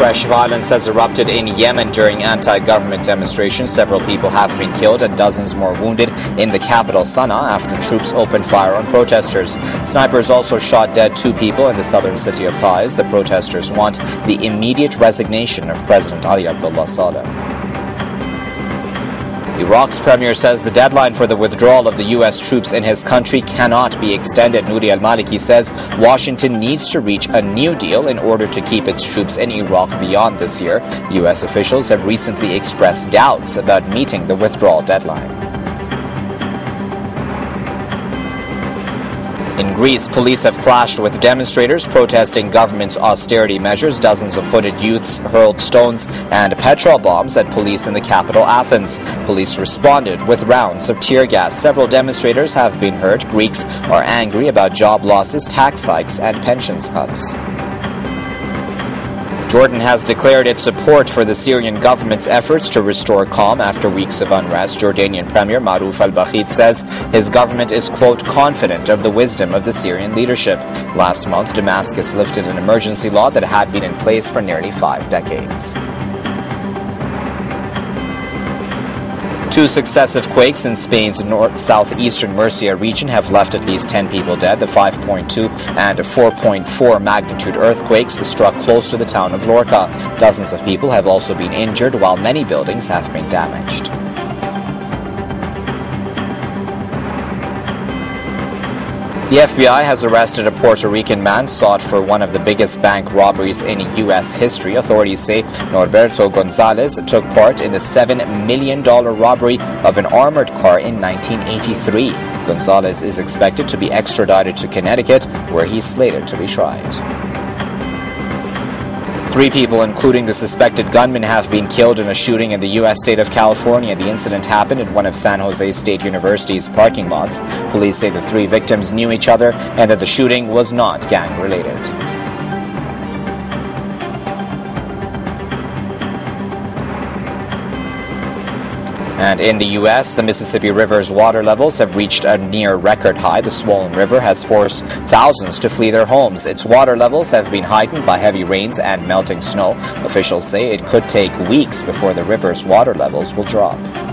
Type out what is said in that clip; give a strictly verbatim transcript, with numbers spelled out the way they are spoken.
Fresh violence has erupted in Yemen during anti-government demonstrations. Several people have been killed and dozens more wounded in the capital Sana'a after troops opened fire on protesters. Snipers also shot dead two people in the southern city of Taiz. The protesters want the immediate resignation of President Ali Abdullah Saleh. Iraq's premier says the deadline for the withdrawal of the U S troops in his country cannot be extended. Nouri al-Maliki says Washington needs to reach a new deal in order to keep its troops in Iraq beyond this year. U S officials have recently expressed doubts about meeting the withdrawal deadline. In Greece, police have clashed with demonstrators protesting government's austerity measures. Dozens of hooded youths hurled stones and petrol bombs at police in the capital, Athens. Police responded with rounds of tear gas. Several demonstrators have been hurt. Greeks are angry about job losses, tax hikes, and pensions cuts. Jordan has declared its support for the Syrian government's efforts to restore calm after weeks of unrest. Jordanian Premier Maruf al-Baghit says his government is, quote, confident of the wisdom of the Syrian leadership. Last month, Damascus lifted an emergency law that had been in place for nearly five decades. Two successive quakes in Spain's north southeastern Murcia region have left at least ten people dead. The five point two and four point four magnitude earthquakes struck close to the town of Lorca. Dozens of people have also been injured, while many buildings have been damaged. The F B I has arrested a Puerto Rican man sought for one of the biggest bank robberies in U S history. Authorities say Norberto Gonzalez took part in the seven million dollars robbery of an armored car in nineteen eighty-three. Gonzalez is expected to be extradited to Connecticut, where he's slated to be tried. Three people, including the suspected gunman, have been killed in a shooting in the U S state of California. The incident happened at one of San Jose State University's parking lots. Police say the three victims knew each other and that the shooting was not gang-related. And in the U S, the Mississippi River's water levels have reached a near record high. The swollen river has forced thousands to flee their homes. Its water levels have been heightened by heavy rains and melting snow. Officials say it could take weeks before the river's water levels will drop.